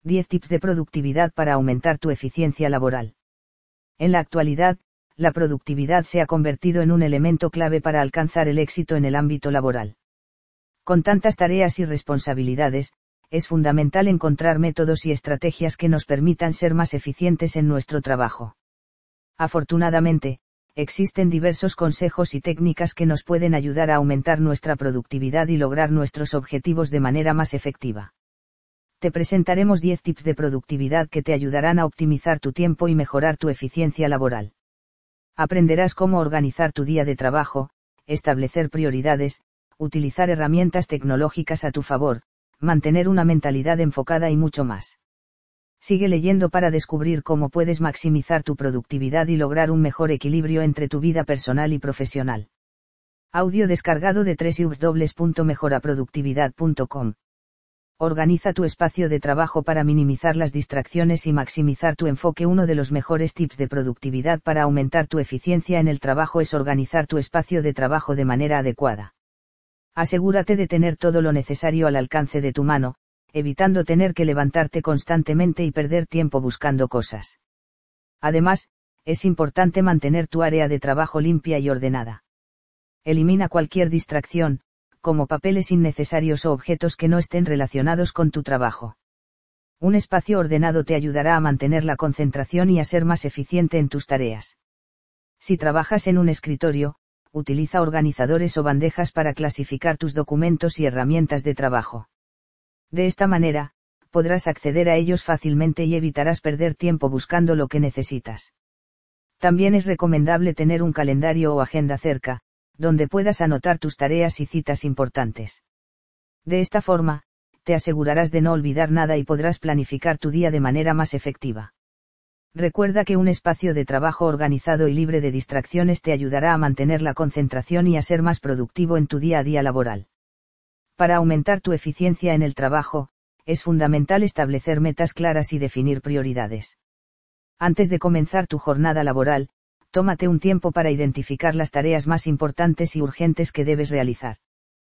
10 tips de productividad para aumentar tu eficiencia laboral. En la actualidad, la productividad se ha convertido en un elemento clave para alcanzar el éxito en el ámbito laboral. Con tantas tareas y responsabilidades, es fundamental encontrar métodos y estrategias que nos permitan ser más eficientes en nuestro trabajo. Afortunadamente, existen diversos consejos y técnicas que nos pueden ayudar a aumentar nuestra productividad y lograr nuestros objetivos de manera más efectiva. Te presentaremos 10 tips de productividad que te ayudarán a optimizar tu tiempo y mejorar tu eficiencia laboral. Aprenderás cómo organizar tu día de trabajo, establecer prioridades, utilizar herramientas tecnológicas a tu favor, mantener una mentalidad enfocada y mucho más. Sigue leyendo para descubrir cómo puedes maximizar tu productividad y lograr un mejor equilibrio entre tu vida personal y profesional. Audio descargado de www.mejoraproductividad.com. Organiza tu espacio de trabajo para minimizar las distracciones y maximizar tu enfoque. Uno de los mejores tips de productividad para aumentar tu eficiencia en el trabajo es organizar tu espacio de trabajo de manera adecuada. Asegúrate de tener todo lo necesario al alcance de tu mano, evitando tener que levantarte constantemente y perder tiempo buscando cosas. Además, es importante mantener tu área de trabajo limpia y ordenada. Elimina cualquier distracción, como papeles innecesarios o objetos que no estén relacionados con tu trabajo. Un espacio ordenado te ayudará a mantener la concentración y a ser más eficiente en tus tareas. Si trabajas en un escritorio, utiliza organizadores o bandejas para clasificar tus documentos y herramientas de trabajo. De esta manera, podrás acceder a ellos fácilmente y evitarás perder tiempo buscando lo que necesitas. También es recomendable tener un calendario o agenda cerca, donde puedas anotar tus tareas y citas importantes. De esta forma, te asegurarás de no olvidar nada y podrás planificar tu día de manera más efectiva. Recuerda que un espacio de trabajo organizado y libre de distracciones te ayudará a mantener la concentración y a ser más productivo en tu día a día laboral. Para aumentar tu eficiencia en el trabajo, es fundamental establecer metas claras y definir prioridades. Antes de comenzar tu jornada laboral, tómate un tiempo para identificar las tareas más importantes y urgentes que debes realizar.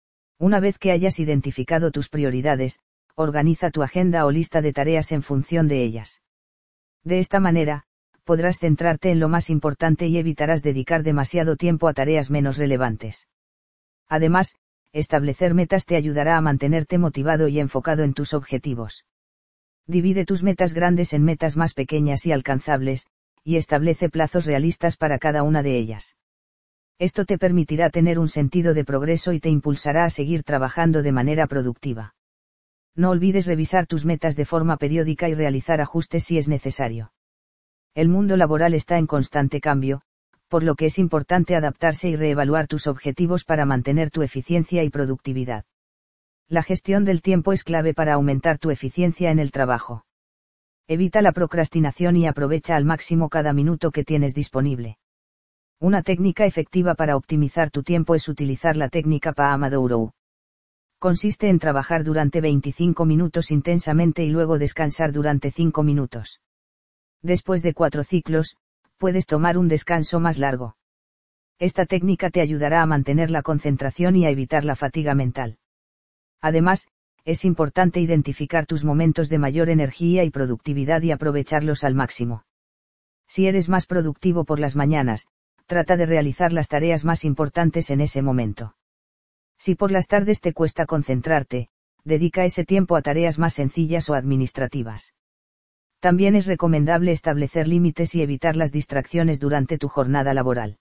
Una vez que hayas identificado tus prioridades, organiza tu agenda o lista de tareas en función de ellas. De esta manera, podrás centrarte en lo más importante y evitarás dedicar demasiado tiempo a tareas menos relevantes. Además, establecer metas te ayudará a mantenerte motivado y enfocado en tus objetivos. Divide tus metas grandes en metas más pequeñas y alcanzables, y establece plazos realistas para cada una de ellas. Esto te permitirá tener un sentido de progreso y te impulsará a seguir trabajando de manera productiva. No olvides revisar tus metas de forma periódica y realizar ajustes si es necesario. El mundo laboral está en constante cambio, por lo que es importante adaptarse y reevaluar tus objetivos para mantener tu eficiencia y productividad. La gestión del tiempo es clave para aumentar tu eficiencia en el trabajo. Evita la procrastinación y aprovecha al máximo cada minuto que tienes disponible. Una técnica efectiva para optimizar tu tiempo es utilizar la técnica Pomodoro. Consiste en trabajar durante 25 minutos intensamente y luego descansar durante 5 minutos. Después de 4 ciclos, puedes tomar un descanso más largo. Esta técnica te ayudará a mantener la concentración y a evitar la fatiga mental. Además, es importante identificar tus momentos de mayor energía y productividad y aprovecharlos al máximo. Si eres más productivo por las mañanas, trata de realizar las tareas más importantes en ese momento. Si por las tardes te cuesta concentrarte, dedica ese tiempo a tareas más sencillas o administrativas. También es recomendable establecer límites y evitar las distracciones durante tu jornada laboral.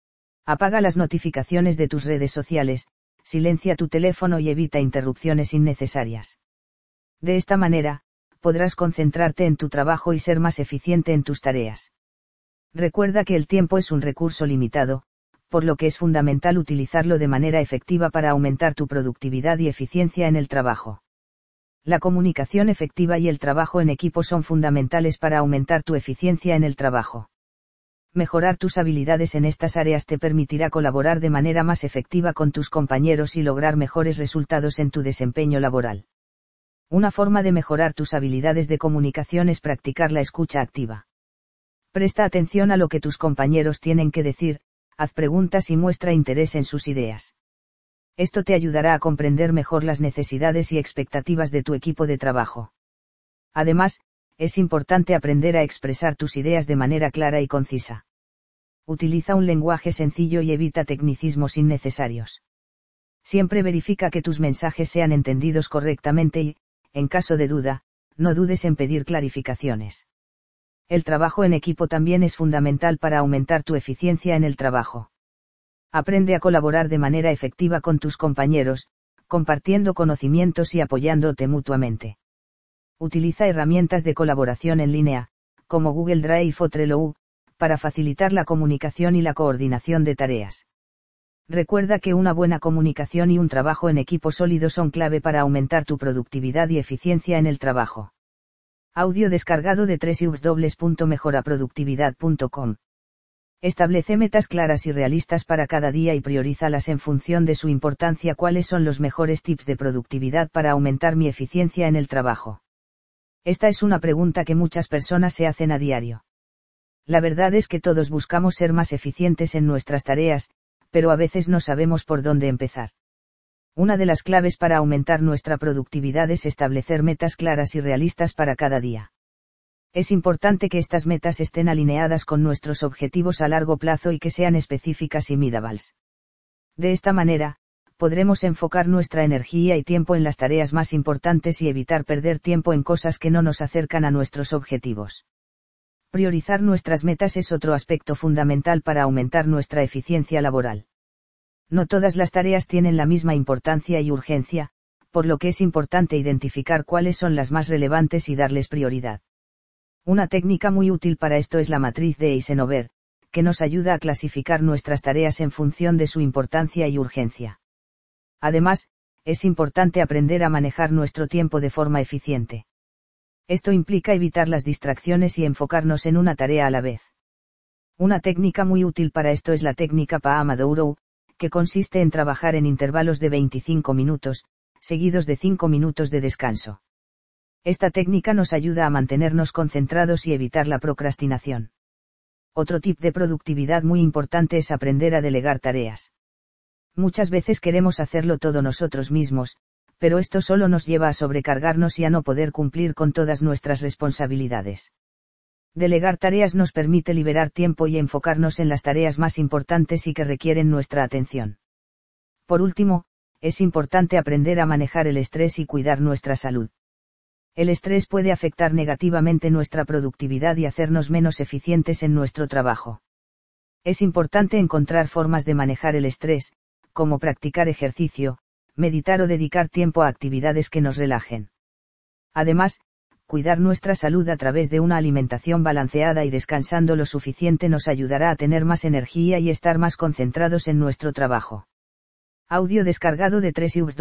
Apaga las notificaciones de tus redes sociales, silencia tu teléfono y evita interrupciones innecesarias. De esta manera, podrás concentrarte en tu trabajo y ser más eficiente en tus tareas. Recuerda que el tiempo es un recurso limitado, por lo que es fundamental utilizarlo de manera efectiva para aumentar tu productividad y eficiencia en el trabajo. La comunicación efectiva y el trabajo en equipo son fundamentales para aumentar tu eficiencia en el trabajo. Mejorar tus habilidades en estas áreas te permitirá colaborar de manera más efectiva con tus compañeros y lograr mejores resultados en tu desempeño laboral. Una forma de mejorar tus habilidades de comunicación es practicar la escucha activa. Presta atención a lo que tus compañeros tienen que decir, haz preguntas y muestra interés en sus ideas. Esto te ayudará a comprender mejor las necesidades y expectativas de tu equipo de trabajo. Además, es importante aprender a expresar tus ideas de manera clara y concisa. Utiliza un lenguaje sencillo y evita tecnicismos innecesarios. Siempre verifica que tus mensajes sean entendidos correctamente y, en caso de duda, no dudes en pedir clarificaciones. El trabajo en equipo también es fundamental para aumentar tu eficiencia en el trabajo. Aprende a colaborar de manera efectiva con tus compañeros, compartiendo conocimientos y apoyándote mutuamente. Utiliza herramientas de colaboración en línea, como Google Drive o Trello, para facilitar la comunicación y la coordinación de tareas. Recuerda que una buena comunicación y un trabajo en equipo sólido son clave para aumentar tu productividad y eficiencia en el trabajo. Audio descargado de www.mejoraproductividad.com. Establece metas claras y realistas para cada día y priorízalas en función de su importancia. ¿Cuáles son los mejores tips de productividad para aumentar mi eficiencia en el trabajo? Esta es una pregunta que muchas personas se hacen a diario. La verdad es que todos buscamos ser más eficientes en nuestras tareas, pero a veces no sabemos por dónde empezar. Una de las claves para aumentar nuestra productividad es establecer metas claras y realistas para cada día. Es importante que estas metas estén alineadas con nuestros objetivos a largo plazo y que sean específicas y measurable. De esta manera, podremos enfocar nuestra energía y tiempo en las tareas más importantes y evitar perder tiempo en cosas que no nos acercan a nuestros objetivos. Priorizar nuestras metas es otro aspecto fundamental para aumentar nuestra eficiencia laboral. No todas las tareas tienen la misma importancia y urgencia, por lo que es importante identificar cuáles son las más relevantes y darles prioridad. Una técnica muy útil para esto es la matriz de Eisenhower, que nos ayuda a clasificar nuestras tareas en función de su importancia y urgencia. Además, es importante aprender a manejar nuestro tiempo de forma eficiente. Esto implica evitar las distracciones y enfocarnos en una tarea a la vez. Una técnica muy útil para esto es la técnica Pomodoro, que consiste en trabajar en intervalos de 25 minutos, seguidos de 5 minutos de descanso. Esta técnica nos ayuda a mantenernos concentrados y evitar la procrastinación. Otro tip de productividad muy importante es aprender a delegar tareas. Muchas veces queremos hacerlo todo nosotros mismos, pero esto solo nos lleva a sobrecargarnos y a no poder cumplir con todas nuestras responsabilidades. Delegar tareas nos permite liberar tiempo y enfocarnos en las tareas más importantes y que requieren nuestra atención. Por último, es importante aprender a manejar el estrés y cuidar nuestra salud. El estrés puede afectar negativamente nuestra productividad y hacernos menos eficientes en nuestro trabajo. Es importante encontrar formas de manejar el estrés, como practicar ejercicio, meditar o dedicar tiempo a actividades que nos relajen. Además, cuidar nuestra salud a través de una alimentación balanceada y descansando lo suficiente nos ayudará a tener más energía y estar más concentrados en nuestro trabajo. Audio descargado de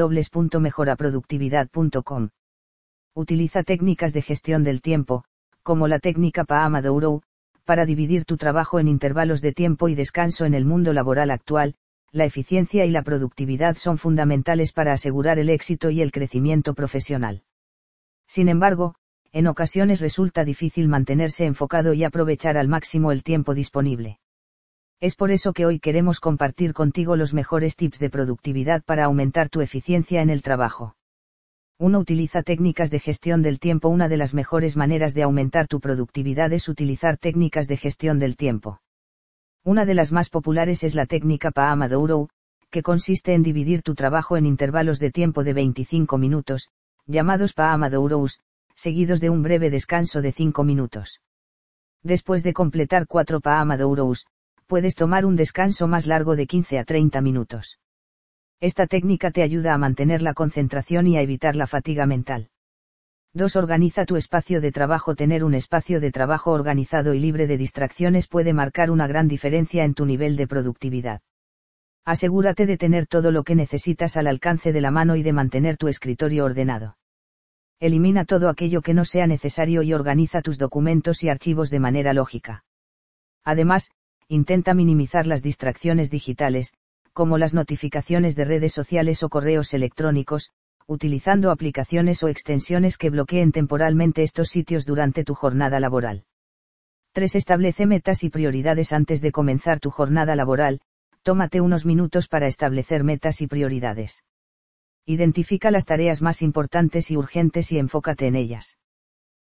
www.mejoraproductividad.com. Utiliza técnicas de gestión del tiempo, como la técnica Pomodoro, para dividir tu trabajo en intervalos de tiempo y descanso. En el mundo laboral actual, la eficiencia y la productividad son fundamentales para asegurar el éxito y el crecimiento profesional. Sin embargo, en ocasiones resulta difícil mantenerse enfocado y aprovechar al máximo el tiempo disponible. Es por eso que hoy queremos compartir contigo los mejores tips de productividad para aumentar tu eficiencia en el trabajo. 1. Utiliza técnicas de gestión del tiempo. Una de las mejores maneras de aumentar tu productividad es utilizar técnicas de gestión del tiempo. Una de las más populares es la técnica Pomodoro, que consiste en dividir tu trabajo en intervalos de tiempo de 25 minutos, llamados Pomodoros, seguidos de un breve descanso de 5 minutos. Después de completar 4 Pomodoros, puedes tomar un descanso más largo de 15 a 30 minutos. Esta técnica te ayuda a mantener la concentración y a evitar la fatiga mental. 2. Organiza tu espacio de trabajo. Tener un espacio de trabajo organizado y libre de distracciones puede marcar una gran diferencia en tu nivel de productividad. Asegúrate de tener todo lo que necesitas al alcance de la mano y de mantener tu escritorio ordenado. Elimina todo aquello que no sea necesario y organiza tus documentos y archivos de manera lógica. Además, intenta minimizar las distracciones digitales, como las notificaciones de redes sociales o correos electrónicos, utilizando aplicaciones o extensiones que bloqueen temporalmente estos sitios durante tu jornada laboral. 3. Establece metas y prioridades antes de comenzar tu jornada laboral. Tómate unos minutos para establecer metas y prioridades. Identifica las tareas más importantes y urgentes y enfócate en ellas.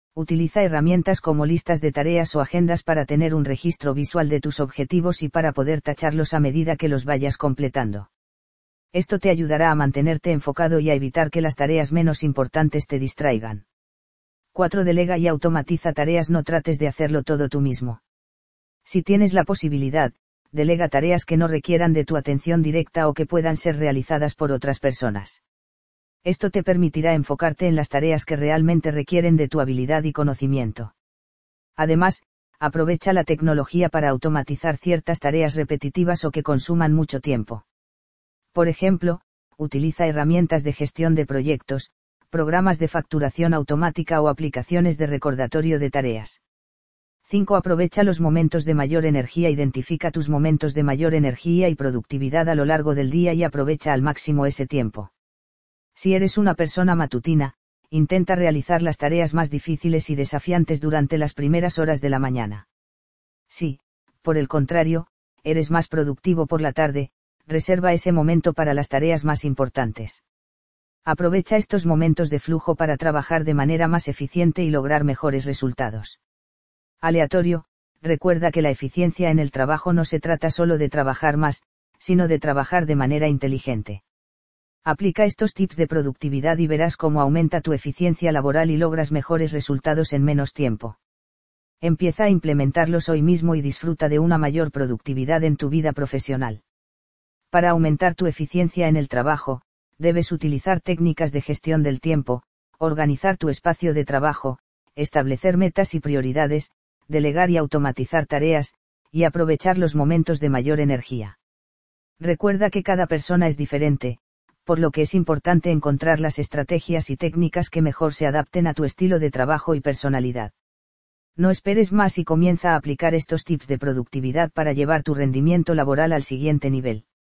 Utiliza herramientas como listas de tareas o agendas para tener un registro visual de tus objetivos y para poder tacharlos a medida que los vayas completando. Esto te ayudará a mantenerte enfocado y a evitar que las tareas menos importantes te distraigan. 4. Delega y automatiza tareas. No trates de hacerlo todo tú mismo. Si tienes la posibilidad, delega tareas que no requieran de tu atención directa o que puedan ser realizadas por otras personas. Esto te permitirá enfocarte en las tareas que realmente requieren de tu habilidad y conocimiento. Además, aprovecha la tecnología para automatizar ciertas tareas repetitivas o que consuman mucho tiempo. Por ejemplo, utiliza herramientas de gestión de proyectos, programas de facturación automática o aplicaciones de recordatorio de tareas. 5. Aprovecha los momentos de mayor energía. Identifica tus momentos de mayor energía y productividad a lo largo del día y aprovecha al máximo ese tiempo. Si eres una persona matutina, intenta realizar las tareas más difíciles y desafiantes durante las primeras horas de la mañana. Si, por el contrario, eres más productivo por la tarde, reserva ese momento para las tareas más importantes. Aprovecha estos momentos de flujo para trabajar de manera más eficiente y lograr mejores resultados. Aleatorio, recuerda que la eficiencia en el trabajo no se trata solo de trabajar más, sino de trabajar de manera inteligente. Aplica estos tips de productividad y verás cómo aumenta tu eficiencia laboral y logras mejores resultados en menos tiempo. Empieza a implementarlos hoy mismo y disfruta de una mayor productividad en tu vida profesional. Para aumentar tu eficiencia en el trabajo, debes utilizar técnicas de gestión del tiempo, organizar tu espacio de trabajo, establecer metas y prioridades, delegar y automatizar tareas, y aprovechar los momentos de mayor energía. Recuerda que cada persona es diferente, por lo que es importante encontrar las estrategias y técnicas que mejor se adapten a tu estilo de trabajo y personalidad. No esperes más y comienza a aplicar estos tips de productividad para llevar tu rendimiento laboral al siguiente nivel.